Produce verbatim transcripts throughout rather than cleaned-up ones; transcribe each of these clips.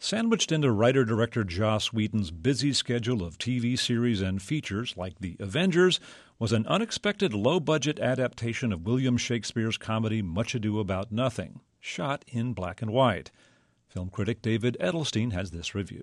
Sandwiched into writer-director Joss Whedon's busy schedule of T V series and features like The Avengers was an unexpected low-budget adaptation of William Shakespeare's comedy Much Ado About Nothing, shot in black and white. Film critic David Edelstein has this review.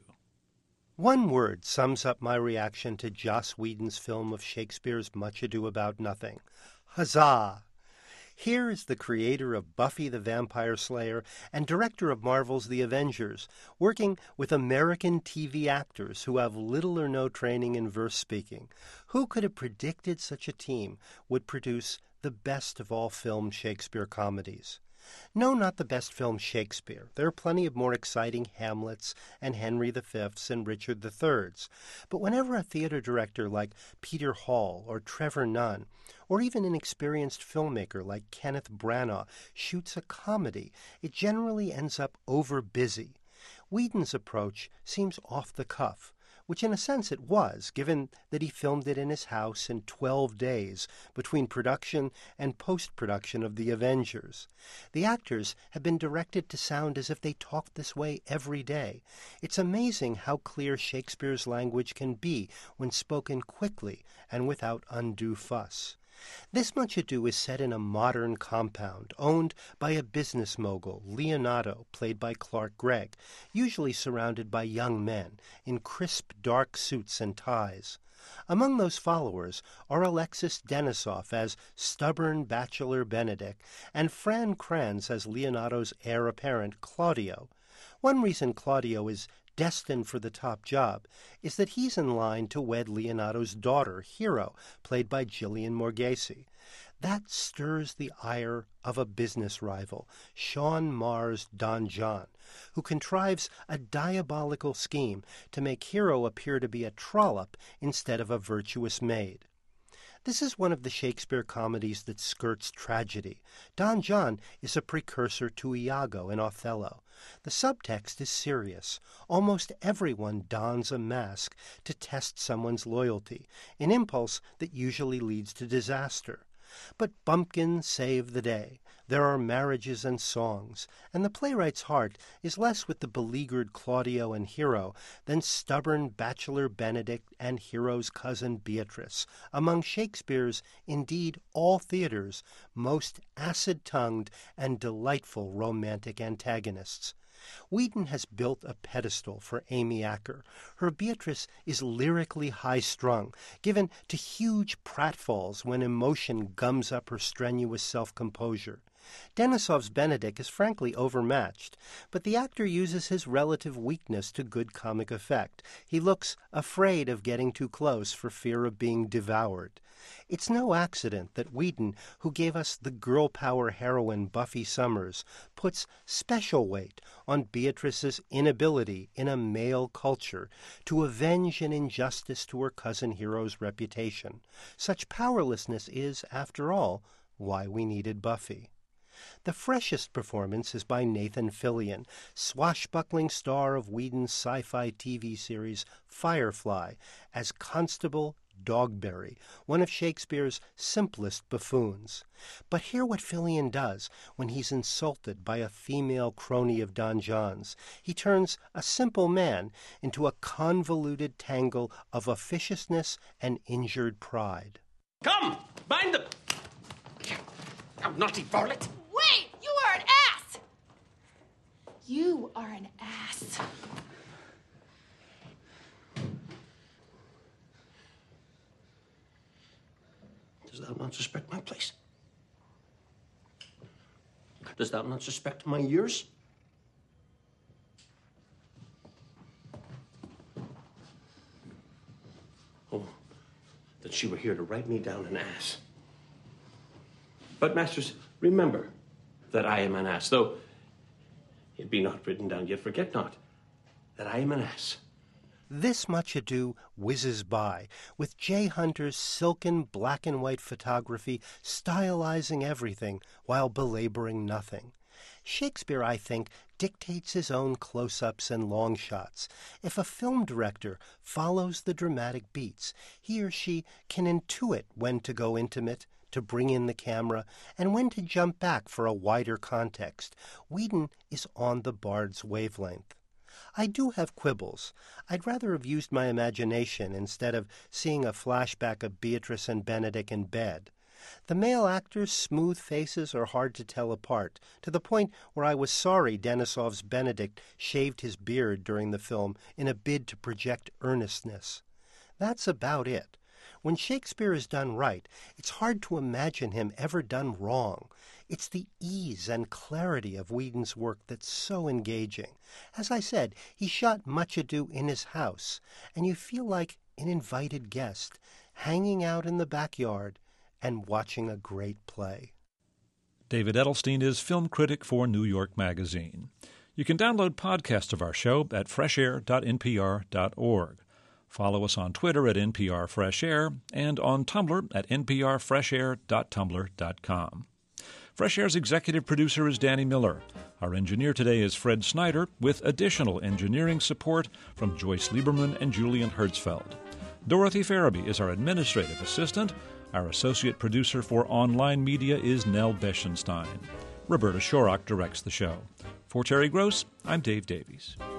One word sums up my reaction to Joss Whedon's film of Shakespeare's Much Ado About Nothing. Huzzah! Here is the creator of Buffy the Vampire Slayer and director of Marvel's The Avengers, working with American T V actors who have little or no training in verse speaking. Who could have predicted such a team would produce the best of all film Shakespeare comedies? No, not the best film Shakespeare. There are plenty of more exciting Hamlets and Henry the Fifths and Richard the Thirds. But whenever a theater director like Peter Hall or Trevor Nunn, or even an experienced filmmaker like Kenneth Branagh, shoots a comedy, it generally ends up over-busy. Whedon's approach seems off the cuff, which in a sense it was, given that he filmed it in his house in twelve days between production and post-production of The Avengers. The actors have been directed to sound as if they talked this way every day. It's amazing how clear Shakespeare's language can be when spoken quickly and without undue fuss. This Much Ado is set in a modern compound owned by a business mogul, Leonardo, played by Clark Gregg, usually surrounded by young men in crisp, dark suits and ties. Among those followers are Alexis Denisov as stubborn bachelor Benedict and Fran Kranz as Leonardo's heir apparent, Claudio. One reason Claudio is destined for the top job is that he's in line to wed Leonardo's daughter, Hero, played by Gillian Morgese. That stirs the ire of a business rival, Sean Marr's Don John, who contrives a diabolical scheme to make Hero appear to be a trollop instead of a virtuous maid. This is one of the Shakespeare comedies that skirts tragedy. Don John is a precursor to Iago in Othello. The subtext is serious. Almost everyone dons a mask to test someone's loyalty, an impulse that usually leads to disaster. But bumpkins save the day. There are marriages and songs, and the playwright's heart is less with the beleaguered Claudio and Hero than stubborn bachelor Benedict and Hero's cousin Beatrice, among Shakespeare's, indeed all theaters, most acid-tongued and delightful romantic antagonists. Whedon has built a pedestal for Amy Acker. Her Beatrice is lyrically high-strung, given to huge pratfalls when emotion gums up her strenuous self-composure. Denisov's Benedict is frankly overmatched, but the actor uses his relative weakness to good comic effect. He looks afraid of getting too close for fear of being devoured. It's no accident that Whedon, who gave us the girl power heroine Buffy Summers, puts special weight on Beatrice's inability in a male culture to avenge an injustice to her cousin Hero's reputation. Such powerlessness is, after all, why we needed Buffy. The freshest performance is by Nathan Fillion, swashbuckling star of Whedon's sci-fi T V series Firefly, as Constable Dogberry, one of Shakespeare's simplest buffoons. But hear what Fillion does when he's insulted by a female crony of Don John's. He turns a simple man into a convoluted tangle of officiousness and injured pride. Come, bind them! You naughty varlet! Wait! You are an ass! You are an ass. Does thou not suspect my place? Does thou not suspect my years? Oh, that she were here to write me down an ass. But, masters, remember that I am an ass, though it be not written down, yet forget not that I am an ass. This Much Ado whizzes by, with Jay Hunter's silken black and white photography stylizing everything while belaboring nothing. Shakespeare, I think, dictates his own close-ups and long shots. If a film director follows the dramatic beats, he or she can intuit when to go intimate, to bring in the camera, and when to jump back for a wider context. Whedon is on the bard's wavelength. I do have quibbles. I'd rather have used my imagination instead of seeing a flashback of Beatrice and Benedict in bed. The male actors' smooth faces are hard to tell apart, to the point where I was sorry Denisov's Benedict shaved his beard during the film in a bid to project earnestness. That's about it. When Shakespeare is done right, it's hard to imagine him ever done wrong. It's the ease and clarity of Whedon's work that's so engaging. As I said, he shot Much Ado in his house, and you feel like an invited guest, hanging out in the backyard and watching a great play. David Edelstein is film critic for New York Magazine. You can download podcasts of our show at fresh air dot n p r dot org. Follow us on Twitter at N P R Fresh Air and on Tumblr at n p r fresh air dot tumblr dot com. Fresh Air's executive producer is Danny Miller. Our engineer today is Fred Snyder, with additional engineering support from Joyce Lieberman and Julian Hertzfeld. Dorothy Farabee is our administrative assistant. Our associate producer for online media is Nell Beschenstein. Roberta Shorrock directs the show. For Terry Gross, I'm Dave Davies.